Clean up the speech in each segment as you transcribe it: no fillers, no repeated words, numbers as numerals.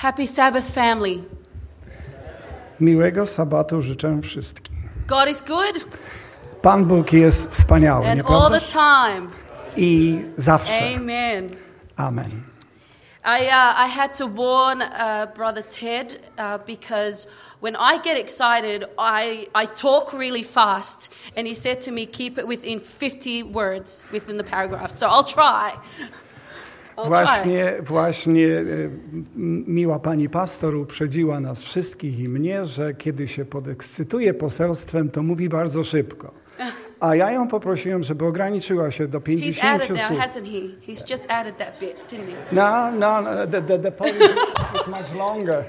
Happy Sabbath, family. Miłego sabatu życzę wszystkim. God is good Pan Bóg jest wspaniały, and all the nieprawdaż? time. I zawsze. Amen. Amen. I had to warn Brother Ted because when I get excited, I talk really fast. And he said to me, keep it within 50 words within the paragraph. So I'll try. Właśnie miła pani pastor uprzedziła nas wszystkich i mnie, że kiedy się podekscytuje poselstwem, to mówi bardzo szybko. A ja ją poprosiłem, żeby ograniczyła się do 50 He's added słów. now, hasn't he? He's just added that bit, didn't he? No, the point is much longer.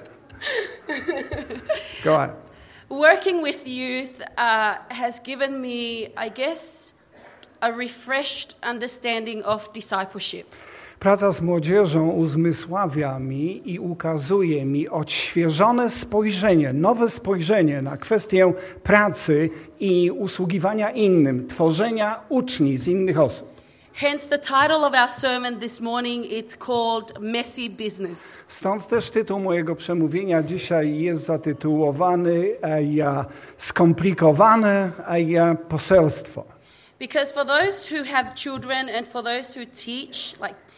Go on. Working with youth has given me, I guess, a refreshed understanding of discipleship. Praca z młodzieżą uzmysławia mi i ukazuje mi odświeżone spojrzenie, nowe spojrzenie na kwestię pracy i usługiwania innym, tworzenia uczni z innych osób. Hence the title of our sermon this morning, it's called Messy Business. Stąd też tytuł mojego przemówienia dzisiaj jest zatytułowany skomplikowane poselstwo. Because for those who have children and for those who teach,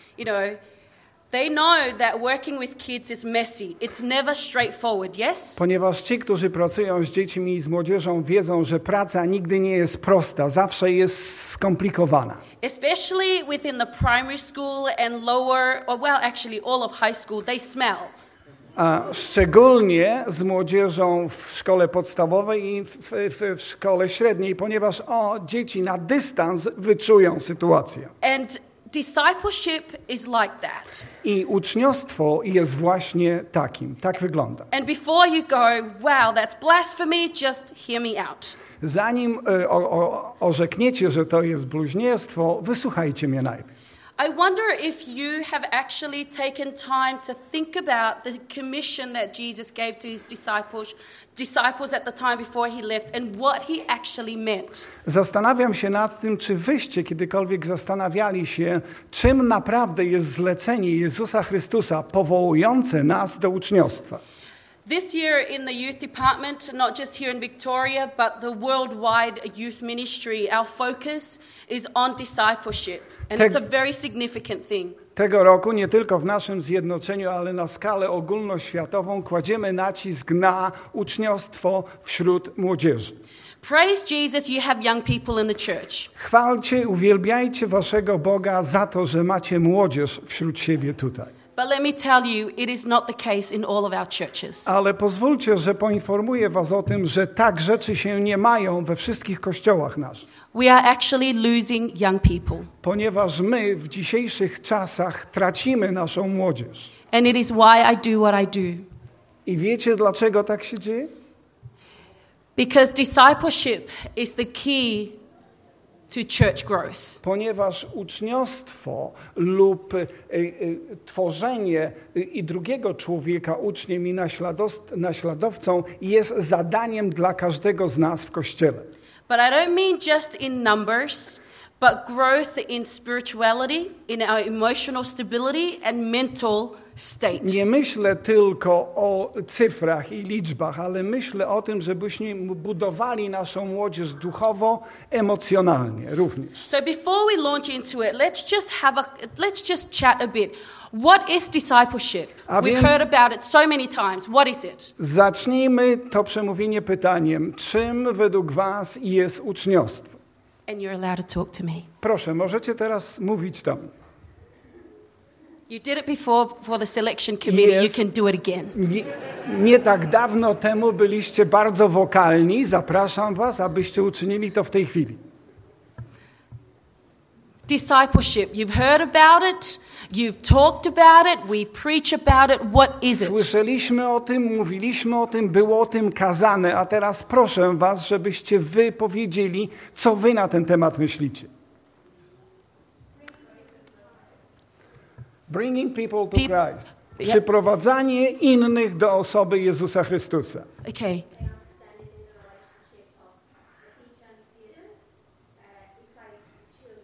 they know that working with kids is messy. It's never straightforward, yes? Ponieważ ci, którzy pracują z dziećmi i z młodzieżą, wiedzą, że praca nigdy nie jest prosta, zawsze jest skomplikowana. Especially within the primary school and lower, actually all of high school, they smell. A szczególnie z młodzieżą w szkole podstawowej i w szkole średniej, ponieważ dzieci na dystans wyczują sytuację. And discipleship is like that. I uczniostwo jest właśnie takim. Tak wygląda. And before you go, wow, that's blasphemy, just hear me out. Zanim orzekniecie, że to jest bluźnierstwo, wysłuchajcie mnie najpierw. I wonder if you have actually taken time to think about the commission that Jesus gave to his disciples at the time before he left and what he actually meant. Zastanawiam się nad tym, czy wyście kiedykolwiek zastanawiali się, czym naprawdę jest zlecenie Jezusa Chrystusa powołujące nas do uczniostwa. This year in the youth department, not just here in Victoria, but the worldwide youth ministry, our focus is on discipleship. And it's a very significant thing. Tego roku nie tylko w naszym zjednoczeniu, ale na skalę ogólnoświatową kładziemy nacisk na uczniostwo wśród młodzieży. Praise Jesus, you have young people in the church. Chwalcie, uwielbiajcie waszego Boga za to, że macie młodzież wśród siebie tutaj. But let me tell you, it is not the case in all of our churches. Ale pozwólcie, że poinformuję was o tym, że tak rzeczy się nie mają we wszystkich kościołach naszych. We are actually losing young people. Ponieważ my w dzisiejszych czasach tracimy naszą młodzież. And it is why I do what I do. I wiecie, dlaczego tak się dzieje? Because discipleship is the key to church growth. Ponieważ uczniostwo lub tworzenie i drugiego człowieka uczniem i naśladowcą jest zadaniem dla każdego z nas w Kościele. But I don't mean just in numbers, but growth in spirituality, in our emotional stability and mental state. Nie myślę tylko o cyfrach i liczbach, ale myślę o tym, żebyśmy budowali naszą młodzież duchowo, emocjonalnie również. So before we launch into it, let's just chat a bit. What is discipleship? We've heard about it so many times. What is it? Zacznijmy to przemówienie pytaniem, czym według was jest uczniostwo? And you're allowed to talk to me. Proszę, możecie teraz mówić do mnie. You did it before for the selection committee. You can do it again. Nie tak dawno temu byliście bardzo wokalni. Zapraszam was, abyście uczynili to w tej chwili. Discipleship. You've heard about it. You've talked about it. We preach about it. What is it? Słyszeliśmy o tym, mówiliśmy o tym, było o tym kazane, a teraz proszę was, żebyście wy powiedzieli, co wy na ten temat myślicie. Bringing people to Christ. Przyprowadzanie innych do osoby Jezusa Chrystusa. Okay.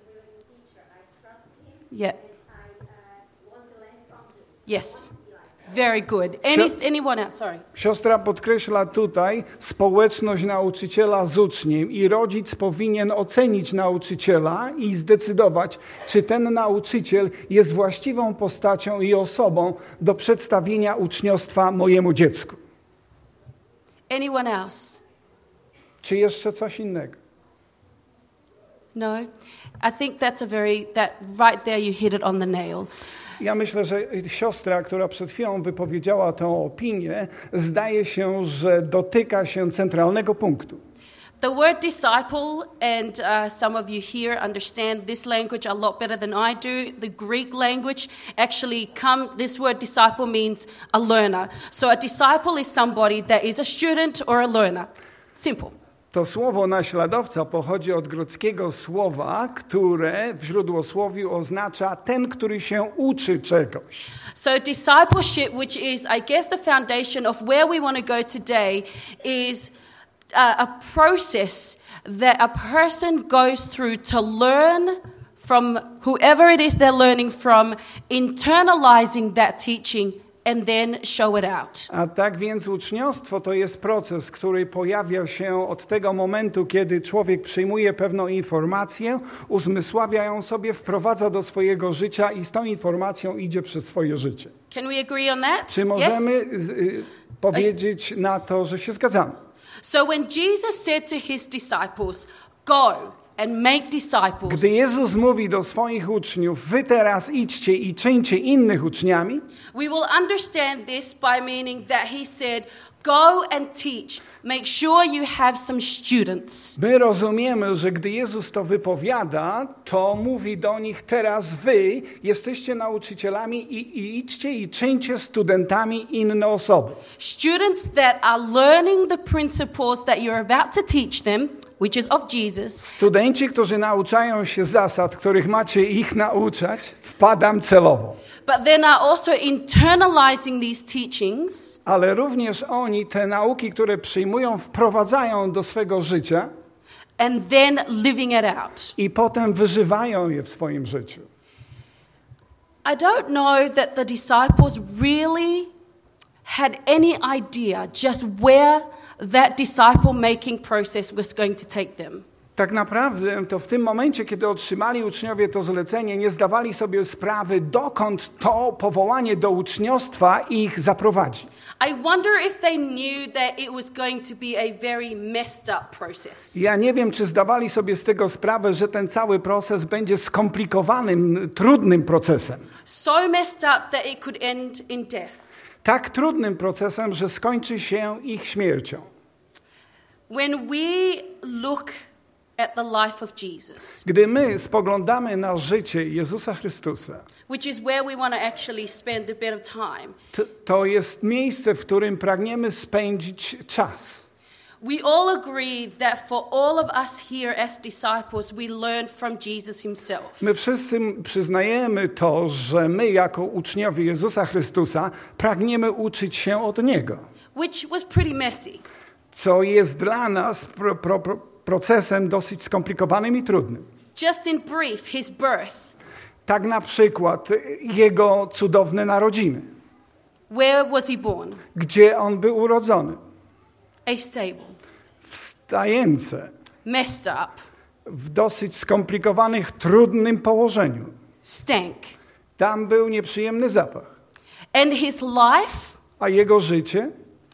Yeah. Yes. Very good. Anyone else? Sorry. Siostra podkreśla tutaj społeczność nauczyciela z uczniem i rodzic powinien ocenić nauczyciela i zdecydować, czy ten nauczyciel jest właściwą postacią i osobą do przedstawienia uczniostwa mojemu dziecku. Anyone else? Czy jeszcze coś innego? No? I think that right there you hit it on the nail. Ja myślę, że siostra, która przed chwilą wypowiedziała tę opinię, zdaje się, że dotyka się centralnego punktu. The word disciple, and some of you here understand this language a lot better than I do. The Greek language this word disciple means a learner. So a disciple is somebody that is a student or a learner. Simple. To słowo naśladowca pochodzi od greckiego słowa, które w źródłosłowiu oznacza ten, który się uczy czegoś. So discipleship, which is, I guess, the foundation of where we want to go today, is a process that a person goes through to learn from whoever it is they're learning from, internalizing that teaching, and then show it out. A tak więc uczniostwo to jest proces, który pojawia się od tego momentu, kiedy człowiek przyjmuje pewną informację, uzmysławia ją sobie, wprowadza do swojego życia i z tą informacją idzie przez swoje życie. Can we agree on that? Czy możemy powiedzieć na to, że się zgadzamy? So when Jesus said to his disciples, go and make disciples. Gdy Jezus mówi do swoich uczniów, wy teraz idźcie i czyńcie innych uczniami, we will understand this by meaning that he said, go and teach. Make sure you have some students. my rozumiemy, że gdy Jezus to wypowiada, to mówi do nich, teraz wy jesteście nauczycielami i idźcie i czyńcie studentami inne osoby. Students that are learning the principles that you're about to teach them, which is of Jesus. Studenci, którzy nauczają się zasad, których macie ich nauczać, wpadam celowo. But then are also internalizing these teachings. Ale również oni te nauki, które przyjmują, wprowadzają do swego życia And then living it out. i potem wyżywają je w swoim życiu. I don't know that the disciples really had any idea just where that disciple-making process was going to take them. Tak naprawdę to w tym momencie, kiedy otrzymali uczniowie to zlecenie, nie zdawali sobie sprawy, dokąd to powołanie do uczniostwa ich zaprowadzi. I wonder if they knew that it was going to be a very messed up process. Ja nie wiem, czy zdawali sobie z tego sprawę, że ten cały proces będzie skomplikowanym, trudnym procesem. So messed up that it could end in death. Tak trudnym procesem, że skończy się ich śmiercią. When we look at the life of Jesus, Gdy my spoglądamy na życie Jezusa Chrystusa, which is where we want to actually spend a bit of time, to jest miejsce, w którym pragniemy spędzić czas. we all agree that for all of us here as disciples, we learn from Jesus himself. My wszyscy przyznajemy to, że my jako uczniowie Jezusa Chrystusa pragniemy uczyć się od Niego, Which was pretty messy. co jest dla nas procesem dosyć skomplikowanym i trudnym. Just in brief, his birth. Tak na przykład Jego cudowne narodziny. Where was he born? Gdzie On był urodzony? A stable. W stajence, Messed up. w dosyć skomplikowanych, trudnym położeniu. Stank. Tam był nieprzyjemny zapach. And his life, A Jego życie?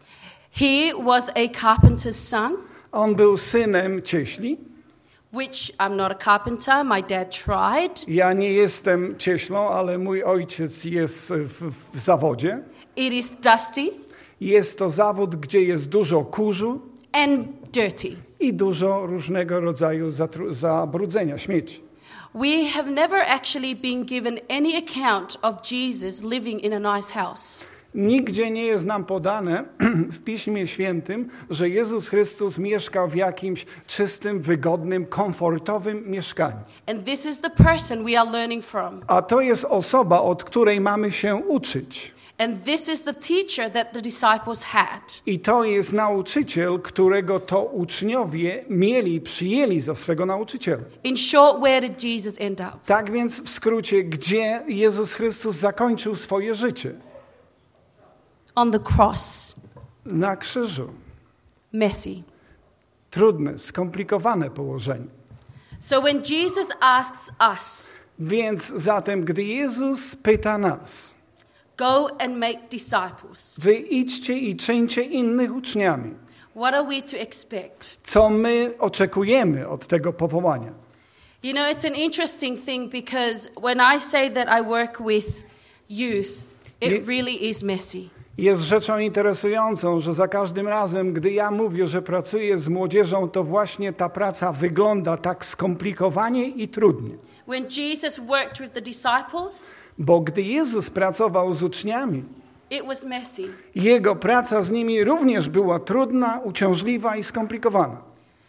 he was a carpenter's son, On był synem cieśli. which I'm not a carpenter, my dad tried. Ja nie jestem cieślą, ale mój ojciec jest w zawodzie. It is dusty Jest to zawód, gdzie jest dużo kurzu and dirty. i dużo różnego rodzaju zabrudzenia, śmieci. We have never actually been given any account of Jesus living in a nice house. Nigdzie nie jest nam podane w Piśmie Świętym, że Jezus Chrystus mieszkał w jakimś czystym, wygodnym, komfortowym mieszkaniu. And this is the person we are learning from. A to jest osoba, od której mamy się uczyć. And this is the teacher that the disciples had. I to jest nauczyciel, którego to uczniowie przyjęli za swego nauczyciela. In short, where did Jesus end up? Tak więc w skrócie, gdzie Jezus Chrystus zakończył swoje życie? on the cross. Na krzyżu. Messy. Trudne, skomplikowane położenie. So when Jesus asks us, Więc zatem, gdy Jezus pyta nas, go and make disciples, wy idźcie i czyńcie innych uczniami, what are we to expect? co my oczekujemy od tego powołania? You know, it's an interesting thing because when I say that I work with youth, it really is messy. Jest rzeczą interesującą, że za każdym razem, gdy ja mówię, że pracuję z młodzieżą, to właśnie ta praca wygląda tak skomplikowanie i trudnie. When Jesus worked with the disciples, Bo gdy Jezus pracował z uczniami, it was messy. Jego praca z nimi również była trudna, uciążliwa i skomplikowana.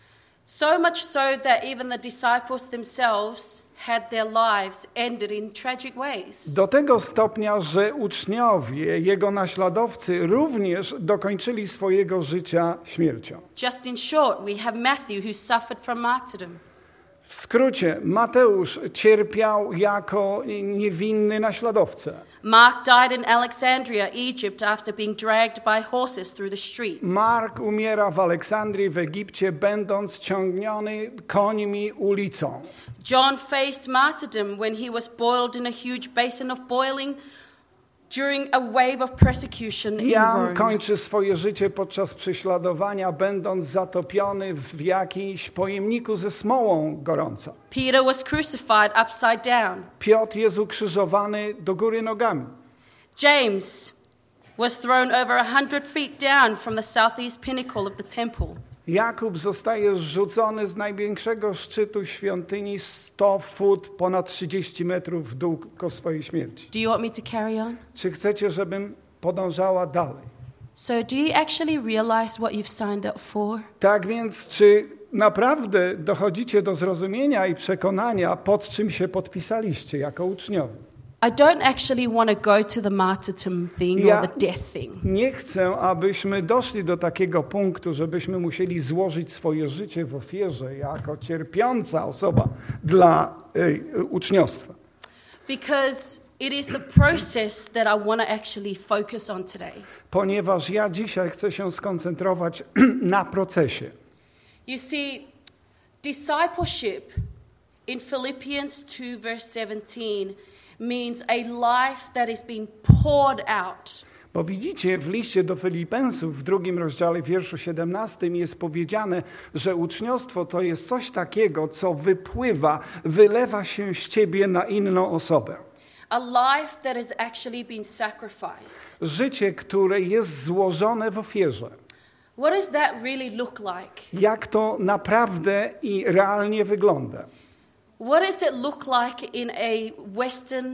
So much so that even the disciples themselves had their lives ended in tragic ways. Do tego stopnia, że uczniowie, Jego naśladowcy również dokończyli swojego życia śmiercią. Just in short, we have Matthew who suffered from martyrdom. W skrócie, Mateusz cierpiał jako niewinny naśladowca. Mark died in Alexandria, Egypt, after being dragged by horses through the streets. Mark umiera w Aleksandrii w Egipcie, będąc ciągniony końmi ulicą. John faced martyrdom when he was boiled in a huge basin of boiling during a wave of persecution in Jan Rome. kończy swoje życie podczas prześladowania, będąc zatopiony w jakimś pojemniku ze smołą gorącą. Peter was crucified upside down. Piotr jest ukrzyżowany do góry nogami. James was thrown over 100 feet down from the southeast pinnacle of the temple. Jakub zostaje zrzucony z największego szczytu świątyni 100 fut, ponad 30 metrów w dół ku swojej śmierci. Do you want me to carry on? Czy chcecie, żebym podążała dalej? So do you actually realize what you've signed up for? Tak więc, czy naprawdę dochodzicie do zrozumienia i przekonania, pod czym się podpisaliście jako uczniowie? I don't actually want to go to the martyrdom thing or the death thing. Nie chcę, abyśmy doszli do takiego punktu, żebyśmy musieli złożyć swoje życie w ofierze jako cierpiąca osoba dla uczniostwa. Because it is the process that I want to actually focus on today. Ponieważ ja dzisiaj chcę się skoncentrować na procesie. You see, discipleship in Philippians 2 verse 17 means a life that is being poured out. Bo widzicie, w liście do Filipensów w 2 rozdziale, wierszu 17 jest powiedziane, że uczniostwo to jest coś takiego, co wypływa, wylewa się z ciebie na inną osobę. A life that has actually been sacrificed. Życie, które jest złożone w ofierze. What does that really look like? Jak to naprawdę i realnie wygląda? What does it look like in a Western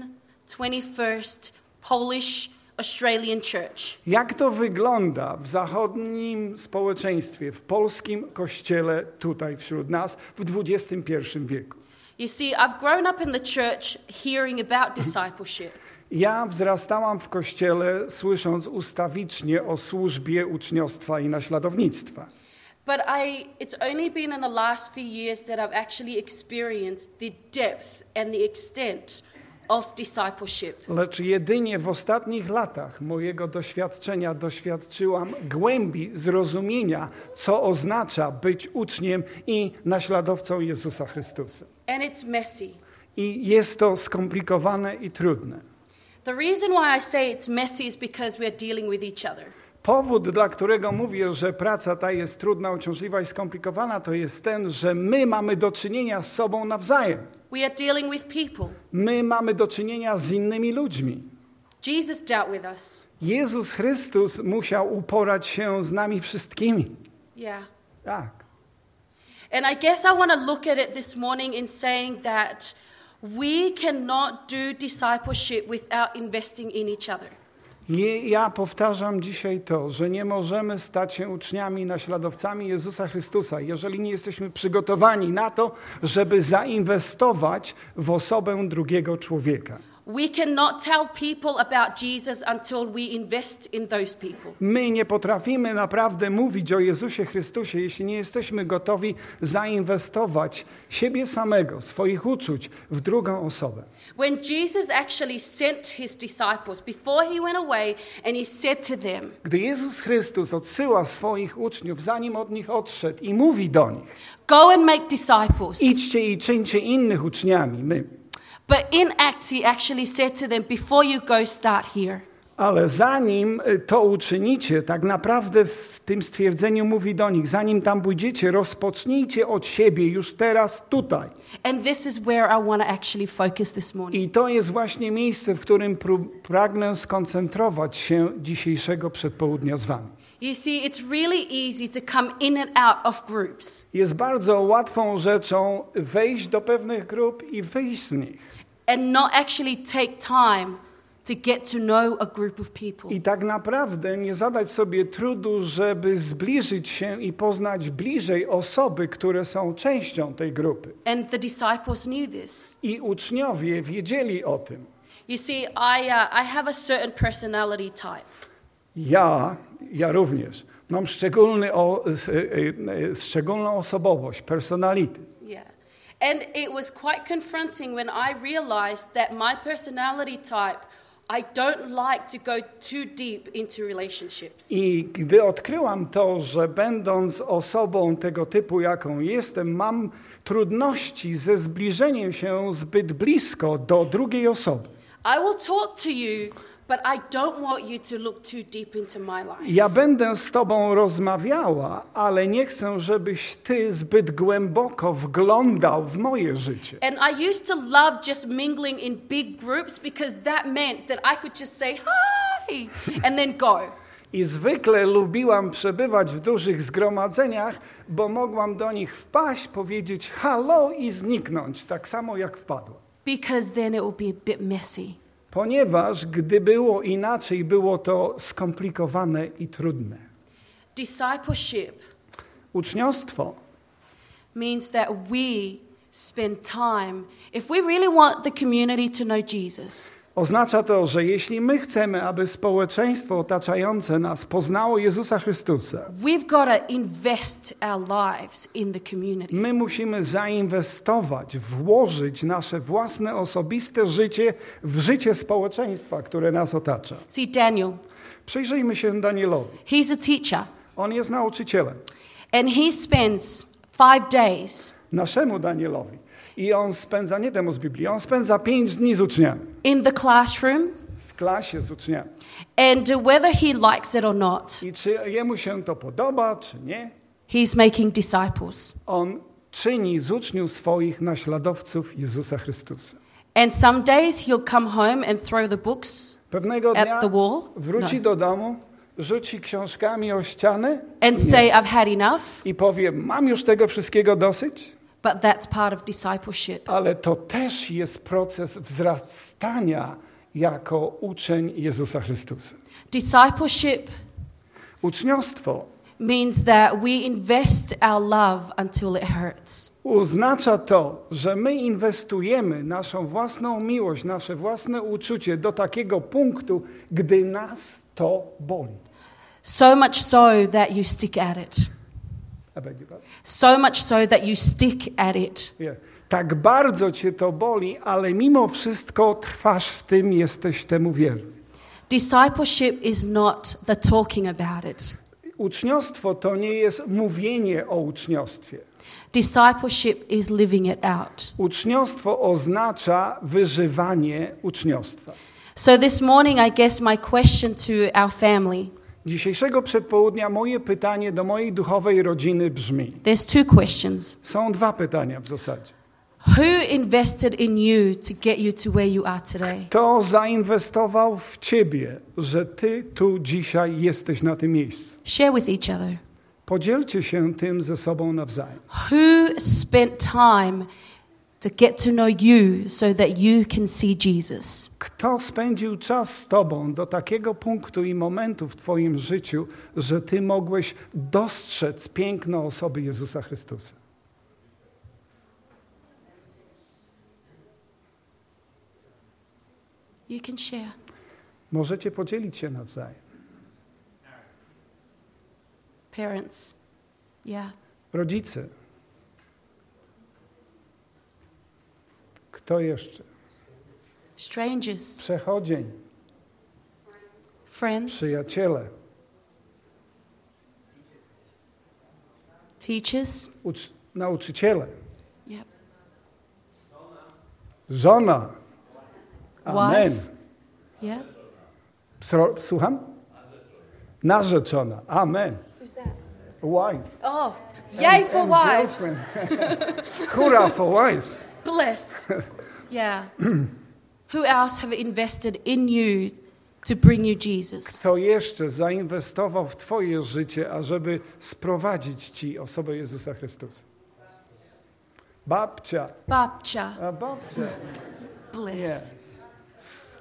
21st Polish Australian church? Jak to wygląda w zachodnim społeczeństwie, w polskim kościele tutaj wśród nas w XXI wieku? You see, I've grown up in the church hearing about discipleship. Ja wzrastałam w kościele, słysząc ustawicznie o służbie uczniostwa i naśladownictwa. But it's only been in the last few years that I've actually experienced the depth and the extent of discipleship. Lecz jedynie w ostatnich latach mojego doświadczenia doświadczyłam głębi zrozumienia, co oznacza być uczniem i naśladowcą Jezusa Chrystusa. And it's messy. I jest to skomplikowane i trudne. The reason why I say it's messy is because we're dealing with each other. Powód, dla którego mówię, że praca ta jest trudna, uciążliwa i skomplikowana, to jest ten, że my mamy do czynienia z sobą nawzajem. We are dealing with people. My mamy do czynienia z innymi ludźmi. Jesus dealt with us. Jezus Chrystus musiał uporać się z nami wszystkimi. Yeah. Tak. And I guess I want to look at it this morning in saying that we cannot do discipleship without investing in each other. Ja powtarzam dzisiaj to, że nie możemy stać się uczniami i naśladowcami Jezusa Chrystusa, jeżeli nie jesteśmy przygotowani na to, żeby zainwestować w osobę drugiego człowieka. We cannot tell people about Jesus until we invest in those people. My nie potrafimy naprawdę mówić o Jezusie Chrystusie, jeśli nie jesteśmy gotowi zainwestować siebie samego, swoich uczuć w drugą osobę. When Jesus actually sent his disciples before he went away and he said to them, Gdy Jezus Chrystus odsyła swoich uczniów, zanim od nich odszedł i mówi do nich: go and make disciples. idźcie i czyńcie innych uczniami, But in Acts he actually said to them, before you go, start here. Ale zanim to uczynicie, tak naprawdę w tym stwierdzeniu mówi do nich, zanim tam pójdziecie, rozpocznijcie od siebie już teraz tutaj. And this is where I want to actually focus this morning. I to jest właśnie miejsce, w którym pragnę skoncentrować się dzisiejszego przedpołudnia z wami. You see, it's really easy to come in and out of groups Jest bardzo łatwą rzeczą wejść do pewnych grup i wyjść z nich. and not actually take time to get to know a group of people. I tak naprawdę nie zadać sobie trudu, żeby zbliżyć się i poznać bliżej osoby, które są częścią tej grupy. And the disciples knew this. I uczniowie wiedzieli o tym. You see, I have a certain personality type. Ja również mam szczególną osobowość, personality. Yeah. And it was quite confronting when I realized that my personality type, I don't like to go too deep into relationships. I gdy odkryłam to, że będąc osobą tego typu, jaką jestem, mam trudności ze zbliżeniem się zbyt blisko do drugiej osoby. I will talk to you, but I don't want you to look too deep into my life. Ja będę z tobą rozmawiała, ale nie chcę, żebyś ty zbyt głęboko wglądał w moje życie. And I used to love just mingling in big groups because that meant that I could just say hi and then go. I zwykle lubiłam przebywać w dużych zgromadzeniach, bo mogłam do nich wpaść, powiedzieć hallo i zniknąć, tak samo jak wpadłam. Because then it will be a bit messy. Ponieważ gdy było inaczej, było to skomplikowane i trudne. Discipleship Uczniostwo means that we spend time, if we really want the community to know Jesus, oznacza to, że jeśli my chcemy, aby społeczeństwo otaczające nas poznało Jezusa Chrystusa, we've got to invest our lives in the community. my musimy zainwestować, włożyć nasze własne osobiste życie w życie społeczeństwa, które nas otacza. See, Daniel, Przyjrzyjmy się Danielowi. he's a teacher, On jest nauczycielem. and he spends 5 days Naszemu Danielowi. I on spędza, nie temu z Biblii, on spędza 5 dni z uczniami. in the classroom, W klasie z uczniami. and whether he likes it or not, I czy jemu się to podoba, czy nie, he's making disciples. on czyni z uczniów swoich naśladowców Jezusa Chrystusa. And some days he'll come home and throw the books Pewnego dnia at the wall. wróci No. do domu, rzuci książkami o ścianę And say, I've had enough. i powie, mam już tego wszystkiego dosyć, But that's part of discipleship. ale to też jest proces wzrastania jako uczeń Jezusa Chrystusa. Discipleship Uczniostwo means that we invest our love until it hurts. oznacza to, że my inwestujemy naszą własną miłość, nasze własne uczucie do takiego punktu, gdy nas to boli. So much so that you stick at it. So much so that you stick at it. Tak bardzo cię to boli, ale mimo wszystko trwasz w tym, jesteś temu wierny. Discipleship is not the talking about it. Uczniostwo to nie jest mówienie o uczniostwie. Discipleship is living it out. Uczniostwo oznacza wyżywanie uczniostwa. So this morning, I guess my question to our family, Dzisiejszego przedpołudnia moje pytanie do mojej duchowej rodziny brzmi. there's 2 questions. Są 2 pytania w zasadzie. Who invested in you to get you to where you are today? Kto zainwestował w ciebie, że ty tu dzisiaj jesteś na tym miejscu? Share with each other. Podzielcie się tym ze sobą nawzajem. Who spent time to get to know you so that you can see Jesus? Kto spędził czas z tobą do takiego punktu i momentu w twoim życiu, że ty mogłeś dostrzec piękno osoby Jezusa Chrystusa? You can share. Możecie podzielić się nawzajem. Parents. Yeah. Rodzice. Kto jeszcze? Strangers. Przechodzień. Friends. Przyjaciele. Teachers. Nauczyciele. Yep. Żona. Amen. Wife. Yeah. Słucham? Narzeczona. Amen. Who's that? Wife. Oh, yay for And wives. girlfriend. Hurrah for wives. Bless. Yeah. Who else have invested in you to bring you Jesus? Kto jeszcze zainwestował w twoje życie, ażeby sprowadzić ci osobę Jezusa Chrystusa? Babcia. Babcia. A babcia. Bless. Yes.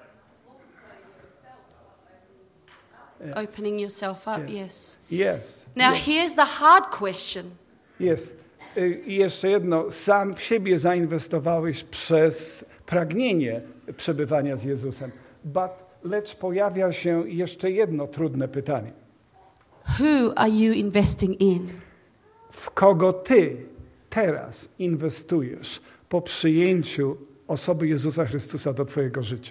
Opening yourself up, yes. Yes. Now here's the hard question. Jest. I jeszcze jedno. Sam w siebie zainwestowałeś przez pragnienie przebywania z Jezusem. Lecz pojawia się jeszcze jedno trudne pytanie. Who are you investing in? W kogo ty teraz inwestujesz po przyjęciu osoby Jezusa Chrystusa do twojego życia?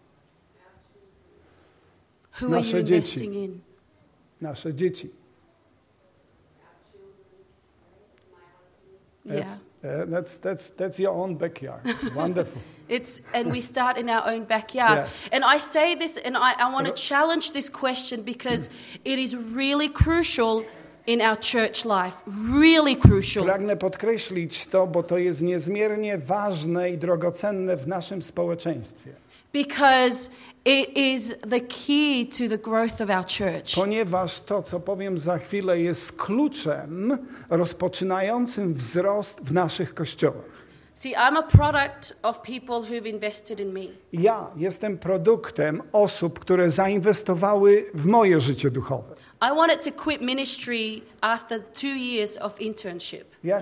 Who are you Nasze dzieci. investing in? Nasze dzieci. Yeah. That's your own backyard. Wonderful. And we start in our own backyard. Yeah. And I say this, and I want to challenge this question because it is really crucial in our church life. Really crucial. Pragnę podkreślić to, bo to jest niezmiernie ważne i drogocenne w naszym społeczeństwie. Because it is the key to the growth of our church. Ponieważ to, co powiem za chwilę, jest kluczem rozpoczynającym wzrost w naszych kościołach. See, I'm a product of people who've invested in me. Ja jestem produktem osób, które zainwestowały w moje życie duchowe. I wanted to quit ministry after 2 years of internship. Ja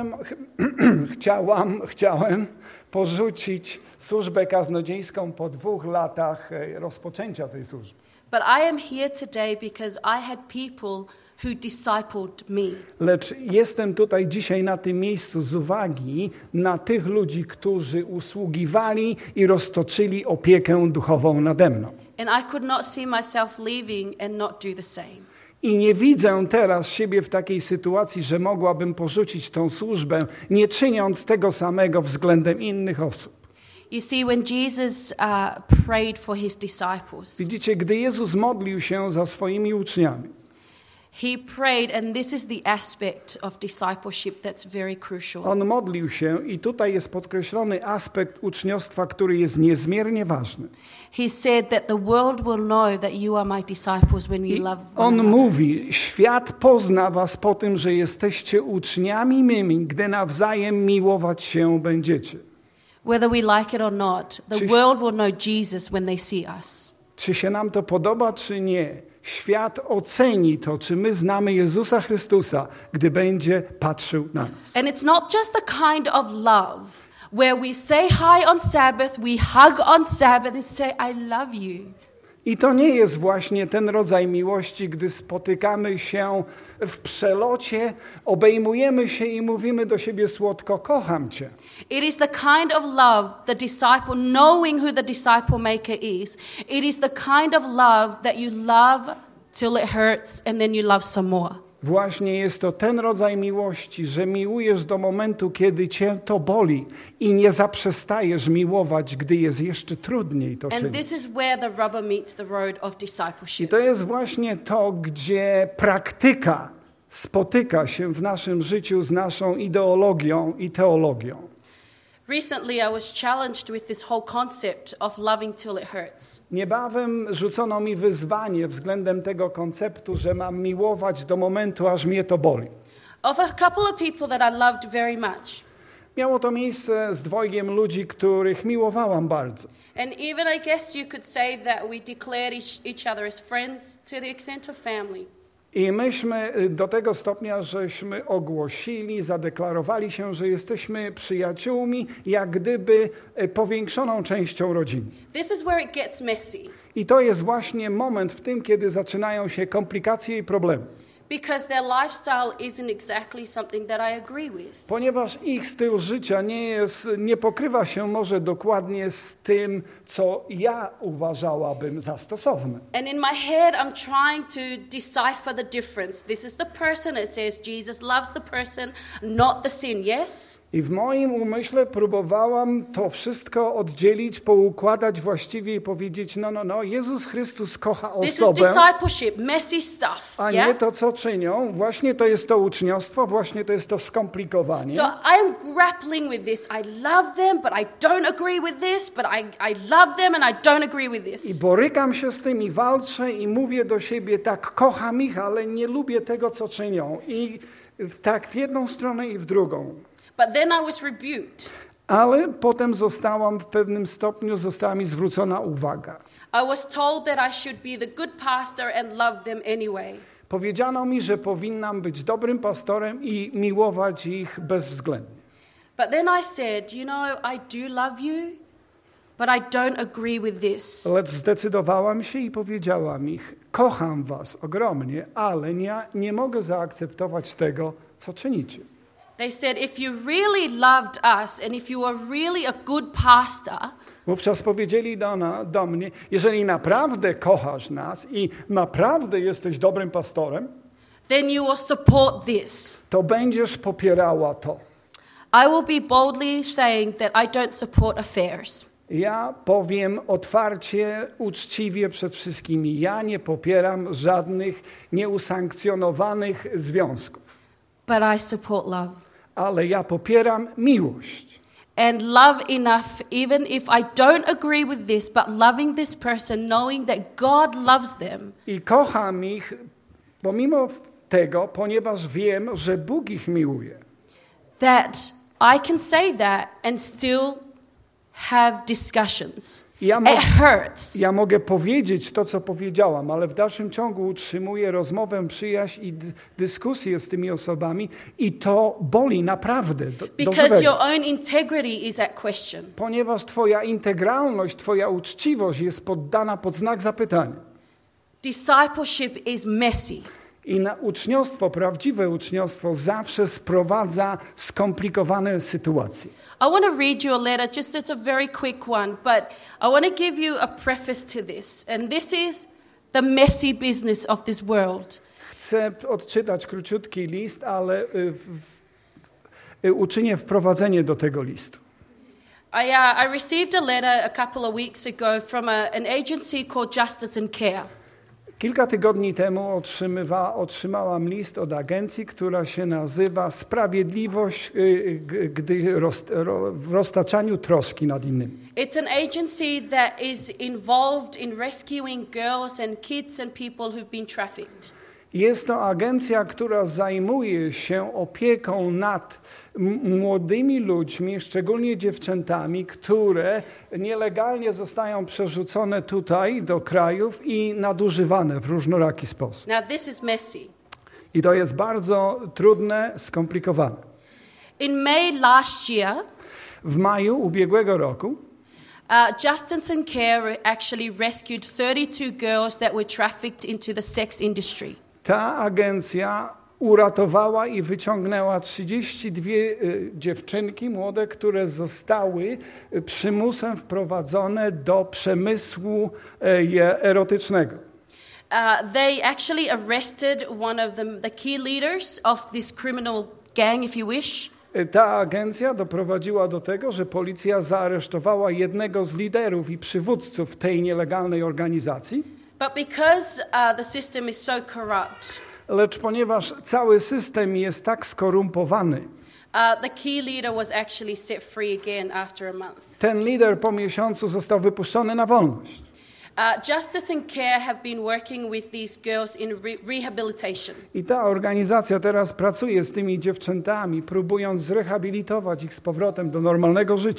chciałem porzucić służbę kaznodziejską po 2 latach rozpoczęcia tej służby. But I am here today because I had people who discipled me. Lecz jestem tutaj dzisiaj na tym miejscu z uwagi na tych ludzi, którzy usługiwali i roztoczyli opiekę duchową nade mną. And I could not see myself leaving and not do the same. I nie widzę teraz siebie w takiej sytuacji, że mogłabym porzucić tą służbę, nie czyniąc tego samego względem innych osób. You see, when Jesus prayed for his disciples, Widzicie, gdy Jezus modlił się za swoimi uczniami, he prayed, and this is the aspect of discipleship that's very crucial. On modlił się i tutaj jest podkreślony aspekt uczniostwa, który jest niezmiernie ważny. He said that the world will know that you are my disciples when you I love one on another. mówi, świat pozna was po tym, że jesteście uczniami mymi, gdy nawzajem miłować się będziecie. Whether we like it or not, the world will know Jesus when they see us. Czy się nam to podoba, czy nie? Świat oceni to, czy my znamy Jezusa Chrystusa, gdy będzie patrzył na nas. And it's not just the kind of love where we say hi on Sabbath, we hug on Sabbath and say, I love you. I to nie jest właśnie ten rodzaj miłości, gdy spotykamy się w przelocie, obejmujemy się i mówimy do siebie słodko, kocham cię. It is the kind of love the disciple, knowing who the disciple maker is. It is the kind of love that you love till it hurts and then you love some more. Właśnie jest to ten rodzaj miłości, że miłujesz do momentu, kiedy cię to boli i nie zaprzestajesz miłować, gdy jest jeszcze trudniej to And czynić. this is where the rubber meets the road of I discipleship. to jest właśnie to, gdzie praktyka spotyka się w naszym życiu z naszą ideologią i teologią. Recently I was challenged with this whole concept of loving till it hurts. Niebawem rzucono mi wyzwanie względem tego konceptu, że mam miłować do momentu, aż mnie to boli. Of a couple of people that I loved very much. Miało to miejsce z dwojgiem ludzi, których miłowałam bardzo. And even I guess you could say that we declared each other as friends to the extent of family. I myśmy do tego stopnia, żeśmy ogłosili, zadeklarowali się, że jesteśmy przyjaciółmi, jak gdyby powiększoną częścią rodziny. This is where it gets messy. I to jest właśnie moment w tym, kiedy zaczynają się komplikacje i problemy. Because their lifestyle isn't exactly something that I agree with. Ponieważ ich styl życia nie pokrywa się może dokładnie z tym, co ja uważałabym za stosowne. And in my head, I'm trying to decipher the difference. This is the person that says Jesus loves the person, not the sin, yes? I w moim umyśle próbowałam to wszystko oddzielić, poukładać właściwie i powiedzieć, no, Jezus Chrystus kocha This is osobę, discipleship, messy stuff, a yeah? nie to, co czynią. Właśnie to jest to uczniostwo, właśnie to jest to skomplikowanie. So I'm grappling with this. I love them, but I don't agree with this, but I love them and I don't agree with I this. borykam się z tym i walczę i mówię do siebie, tak, kocham ich, ale nie lubię tego, co czynią. I tak w jedną stronę i w drugą. But then I was rebuked. Ale potem w pewnym stopniu została mi zwrócona uwaga. I was told that I should be the good pastor and love them anyway. Powiedziano mi, że powinnam być dobrym pastorem i miłować ich bezwzględnie. But then I said, you know, I do love you, but I don't agree with this. Lecz zdecydowałam się i powiedziałam ich, kocham was ogromnie, ale nie mogę zaakceptować tego, co czynicie. They said, if you really loved us and if you were really a good pastor, Wówczas powiedzieli do mnie, jeżeli naprawdę kochasz nas i naprawdę jesteś dobrym pastorem, then you will support this. to będziesz popierała to. I will be boldly saying that I don't support affairs. Ja powiem otwarcie, uczciwie przed wszystkimi, ja nie popieram żadnych nieusankcjonowanych związków, But I support love. ale ja popieram miłość. And love enough, even if I don't agree with this, but loving this person, knowing that God loves them. I kocham ich pomimo tego, ponieważ wiem, że Bóg ich miłuje. That I can say that and still have discussions. It hurts. Ja mogę powiedzieć to, co powiedziałam, ale w dalszym ciągu utrzymuję rozmowę, przyjaźń i dyskusję z tymi osobami i to boli naprawdę. Because your own integrity is at question. Ponieważ twoja integralność, twoja uczciwość jest poddana pod znak zapytania. Discipleship is messy. I na uczniostwo, prawdziwe uczniostwo zawsze sprowadza skomplikowane sytuacje. I want to read you a letter, just it's a very quick one, but I want to give you a preface to this. And this is the messy business of this world. Chcę odczytać króciutki list, ale uczynię wprowadzenie do tego listu. I received a letter a couple of weeks ago from an agency called Justice and Care. Kilka tygodni temu otrzymałam list od agencji, która się nazywa Sprawiedliwość w roztaczaniu troski nad innymi. It's an agency that is involved in rescuing girls and kids and people who've been trafficked. Jest to agencja, która zajmuje się opieką nad młodymi ludźmi, szczególnie dziewczętami, które nielegalnie zostają przerzucone tutaj do krajów i nadużywane w różnoraki sposób. Now this is messy. I to jest bardzo trudne, skomplikowane. In May last year, w maju ubiegłego roku Justice and Care actually rescued 32 girls that were trafficked into the sex industry. Ta agencja uratowała i wyciągnęła 32 dziewczynki młode, które zostały przymusem wprowadzone do przemysłu erotycznego. They actually arrested one of the key leaders of this criminal gang, if you wish. Ta agencja doprowadziła do tego, że policja zaaresztowała jednego z liderów i przywódców tej nielegalnej organizacji. But because the system is so corrupt, lecz ponieważ cały system jest tak skorumpowany, the key leader was actually set free again after a month. Ten lider po miesiącu został wypuszczony na wolność. Justice and Care have been working with these girls in rehabilitation. I ta organizacja teraz pracuje z tymi dziewczętami, próbując zrehabilitować ich z powrotem do normalnego życia.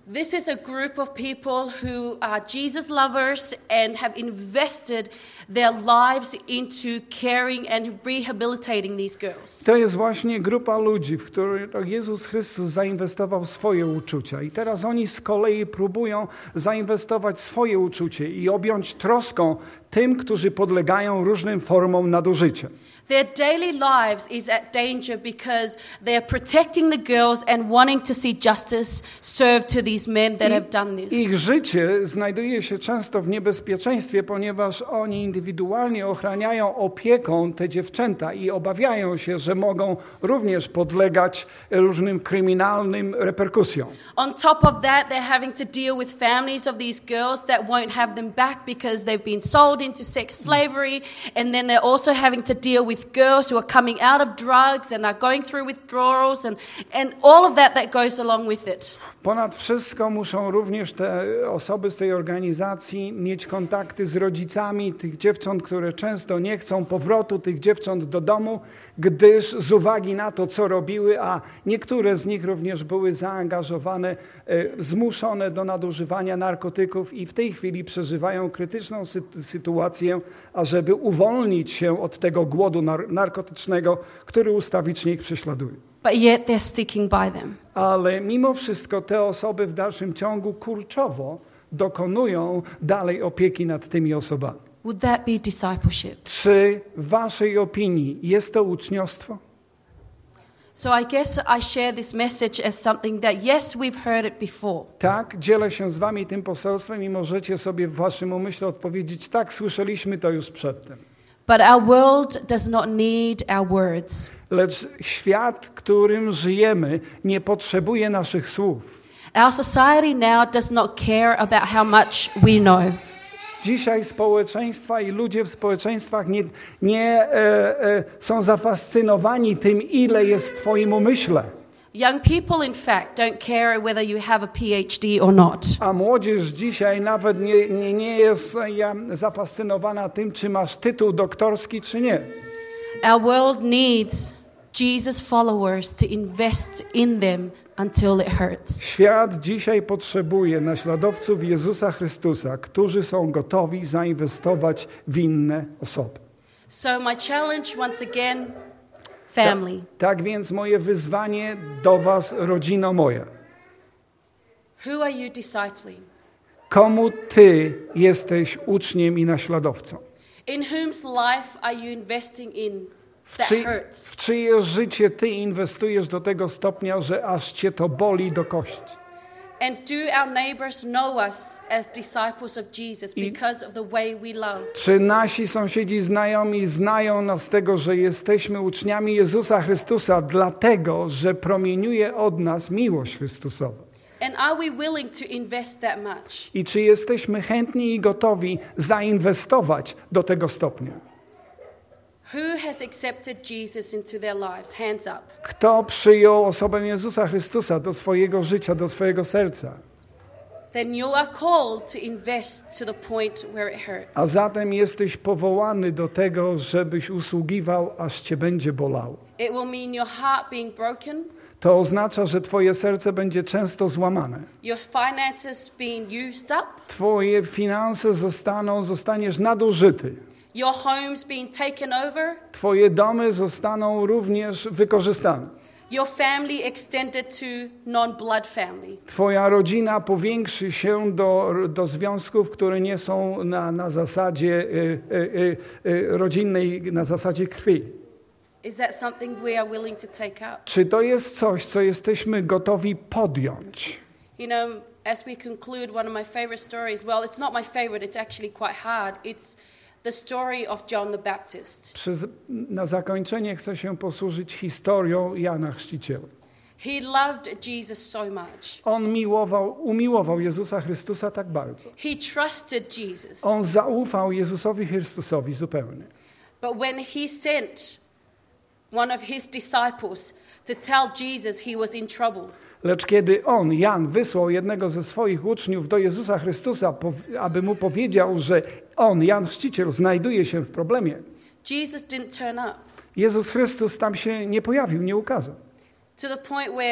This is a group of people who are Jesus lovers and have invested their lives into caring and rehabilitating these girls. To jest właśnie grupa ludzi, w których Jezus Chrystus zainwestował swoje uczucia. I teraz oni z kolei próbują zainwestować swoje uczucie i objąć troską tym, którzy podlegają różnym formom nadużycia. Their daily lives is at danger because they are protecting the girls and wanting to see justice served to these men that have done this. Ich życie znajduje się często w niebezpieczeństwie, ponieważ oni indywidualnie ochraniają opieką te dziewczęta i obawiają się, że mogą również podlegać różnym kryminalnym reperkusjom. On top of that, they're having to deal with families of these girls that won't have them back because they've been sold into sex slavery, and then they're also having to deal with girls who are coming out of drugs and are going through withdrawals and all of that goes along with it. Ponad wszystko muszą również te osoby z tej organizacji mieć kontakty z rodzicami tych dziewcząt, które często nie chcą powrotu tych dziewcząt do domu, gdyż z uwagi na to, co robiły, a niektóre z nich również były zaangażowane, zmuszone do nadużywania narkotyków i w tej chwili przeżywają krytyczną sytuację, ażeby uwolnić się od tego głodu narkotycznego, który ustawicznie ich prześladuje. But yet they're sticking by them. Ale mimo wszystko te osoby w dalszym ciągu kurczowo dokonują dalej opieki nad tymi osobami. Would that be discipleship? Czy w waszej opinii jest to uczniostwo? So I guess I share this message as something that, yes, we've heard it before. Tak, dzielę się z wami tym poselstwem i możecie sobie w waszym umyśle odpowiedzieć, tak, słyszeliśmy to już przedtem. But our world does not need our words. Lecz świat, którym żyjemy, nie potrzebuje naszych słów. Our society now does not care about how much we know. Dzisiaj społeczeństwa i ludzie w społeczeństwach nie są zafascynowani tym, ile jest w twoim umyśle. Young people, in fact, don't care whether you have a PhD or not. A młodzież dzisiaj nawet nie jest zafascynowana tym, czy masz tytuł doktorski, czy nie. Our world needs Jesus followers to invest in them until it hurts. Świat dzisiaj potrzebuje naśladowców Jezusa Chrystusa, którzy są gotowi zainwestować w inne osoby. So my challenge once again, family. Tak więc moje wyzwanie do was, rodzino moja. Who are you discipling? Komu ty jesteś uczniem i naśladowcą? In whose life are you investing in that W hurts? czyje życie ty inwestujesz do tego stopnia, że aż cię to boli do kości? And do our neighbors know us as disciples of Jesus because of the way we love? Czy nasi sąsiedzi znajomi znają nas z tego, że jesteśmy uczniami Jezusa Chrystusa, dlatego, że promieniuje od nas miłość Chrystusowa? And are we willing to invest that much? I czy jesteśmy chętni i gotowi zainwestować do tego stopnia? Who has accepted Jesus into their lives? Hands up. Kto przyjął osobę Jezusa Chrystusa do swojego życia, do swojego serca? Then you are called to invest to the point where it hurts. A zatem jesteś powołany do tego, żebyś usługiwał, aż cię będzie bolało. It will mean your heart being broken, To oznacza, że twoje serce będzie często złamane. your finances being used up, Twoje finanse zostaniesz nadużyty. your homes being taken over, Twoje domy zostaną również wykorzystane. your family extended to non-blood family. Twoja rodzina powiększy się do związków, które nie są na zasadzie rodzinnej, na zasadzie krwi. Is that something we are willing to take up? Czy to jest coś, co jesteśmy gotowi podjąć? You know, as we conclude, one of my favorite stories, well, it's not my favorite, it's actually quite hard. It's the story of John the Baptist. Na zakończenie chcę się posłużyć historią Jana Chrzciciela. He loved Jesus so much. On umiłował Jezusa Chrystusa tak bardzo. He trusted Jesus. On zaufał Jezusowi Chrystusowi zupełnie. But when he sent one of his disciples to tell Jesus he was in trouble, Lecz kiedy Jan, wysłał jednego ze swoich uczniów do Jezusa Chrystusa, aby mu powiedział, że Jan Chrzciciel, znajduje się w problemie, Jesus didn't turn up. Jezus Chrystus tam się nie pojawił, nie ukazał. To the point where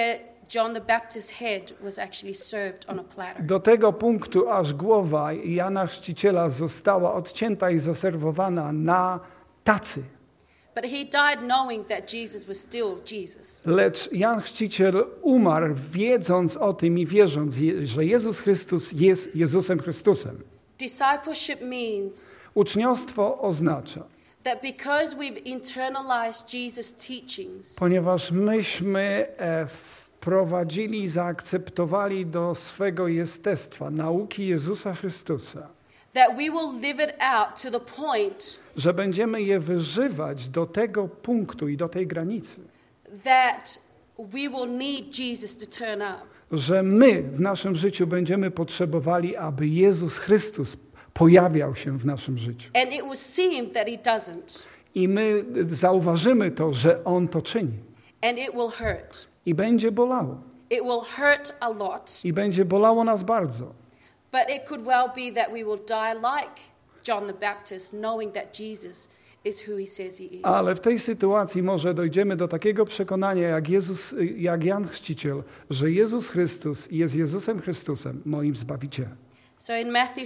John the Baptist's head was actually served on a platter. Do tego punktu, aż głowa Jana Chrzciciela została odcięta i zaserwowana na tacy. But he died knowing that Jesus was still Jesus. Lecz Jan Chrzciciel umarł, wiedząc o tym i wierząc, że Jezus Chrystus jest Jezusem Chrystusem. Discipleship means Uczniostwo oznacza, that because we've internalized Jesus' teachings, ponieważ myśmy wprowadzili i zaakceptowali do swego jestestwa nauki Jezusa Chrystusa, that we will live it out to the point że będziemy je wyżywać do tego punktu i do tej granicy, that we will need Jesus to turn up. że my w naszym życiu będziemy potrzebowali, aby Jezus Chrystus pojawiał się w naszym życiu. And it will seem that he doesn't. I my zauważymy to, że On to czyni. And it will hurt. I będzie bolało. It will hurt a lot. I będzie bolało nas bardzo. But it could well be that we will die like John the Baptist, knowing that Jesus is who he says he is. Ale w tej sytuacji może dojdziemy do takiego przekonania jak Jan Chrzciciel, że Jezus Chrystus jest Jezusem Chrystusem, moim Zbawicielem. So in Matthew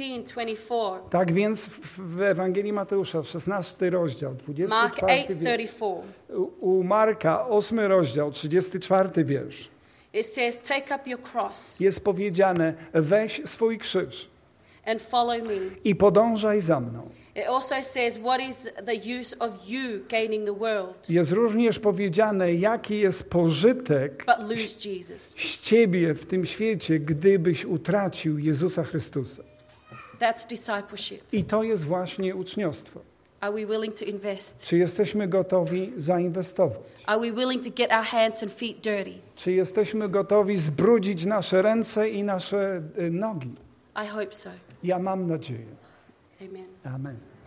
16:24, Tak więc w Ewangelii Mateusza, 16 rozdział, Mark 24 wiersz, 8:34, u Marka, 8 rozdział, 34 wiersz, it says, "Take up your cross jest powiedziane, weź swój krzyż and follow me." i podążaj za mną. It also says, "What is the use of you gaining the world, Jest również powiedziane, jaki jest pożytek but lose Jesus?" z ciebie w tym świecie, gdybyś utracił Jezusa Chrystusa. That's discipleship. I to jest właśnie uczniostwo. Are we willing to invest? Czy jesteśmy gotowi zainwestować? Are we willing to get our hands and feet dirty? Czy jesteśmy gotowi zbrudzić nasze ręce i nasze nogi? I hope so. Ja mam nadzieję. Amen. Amen.